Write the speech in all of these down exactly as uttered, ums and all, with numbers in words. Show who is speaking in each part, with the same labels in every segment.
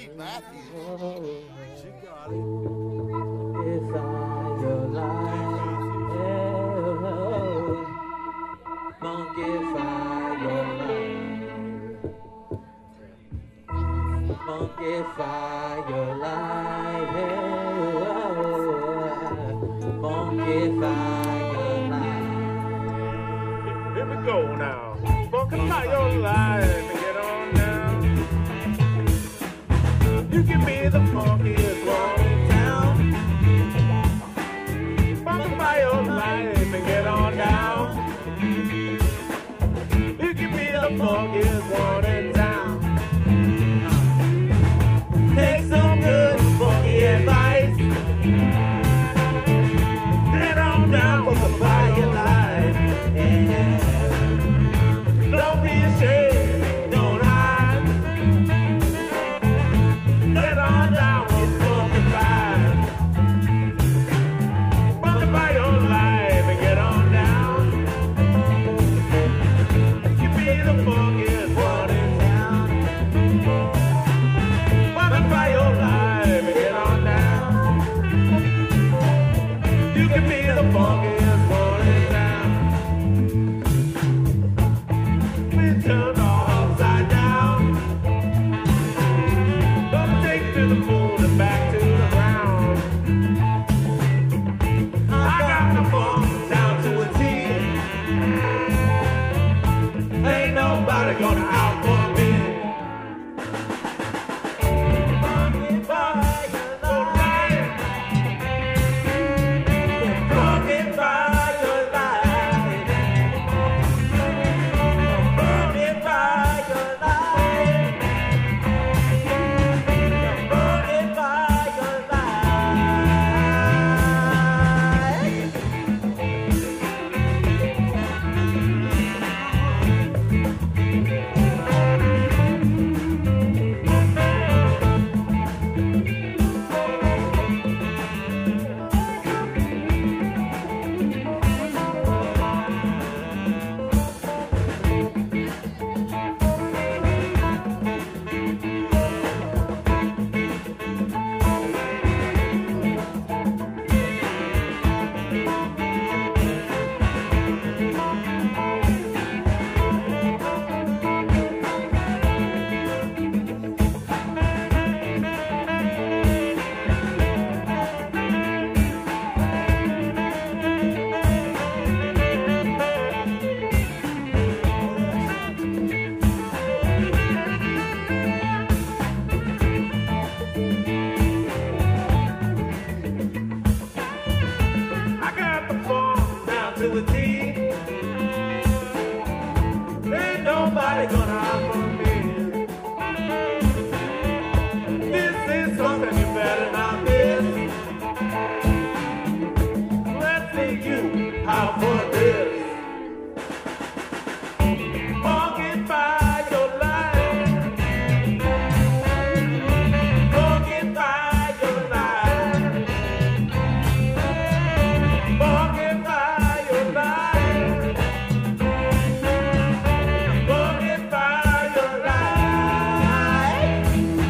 Speaker 1: If I your life, monkey fire life, monkey fire life, monkey fire life.
Speaker 2: Here we go now, monkey fire life, and get on down. You give me the funkiest one in town. Monkey fire life, and get on down. You give me the funkiest one in town. Take some good funky advice. Get on down for the fire life. Yeah. Don't be ashamed, don't hide. Get on down with funky fire. Funky fire life and get on down. You be the funkiest one in town. Funky fire life and get on down. You can be the funkiest one in town. We turn all upside down. Don't take to the moon and back to the ground. I got the funk down to a T. Ain't nobody gonna outfunk me. Funky fire life. Funky fire life. Funky fire life. Funky fire life. I got the funk down to a T. Ain't nobody gonna outfunk me. This is something you better not miss. Let's see you out for this. Funky fire life. Funky fire life. Funky fire life. Funky fire life.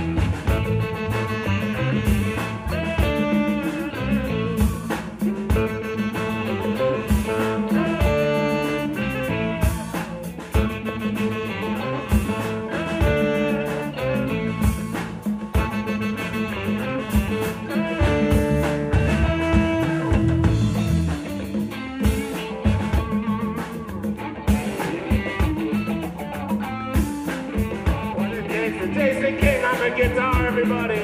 Speaker 2: Jason, Jason King on the guitar, everybody.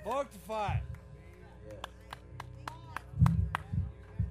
Speaker 3: Fortify.